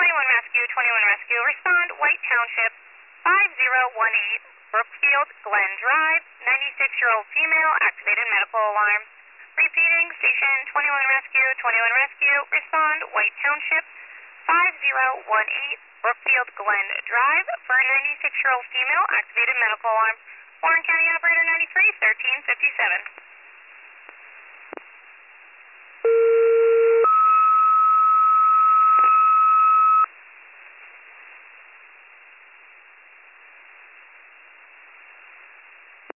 Rescue, 21 Rescue, respond, White Township, 5018, Brookfield, Glen Drive, 96-year-old female, activated medical alarm. Repeating, Station 21 Rescue, 21 Rescue, respond, White Township, 5018, Brookfield, Glen Drive, for a 96-year-old female, activated medical alarm. Warren County Operator 93, 1357.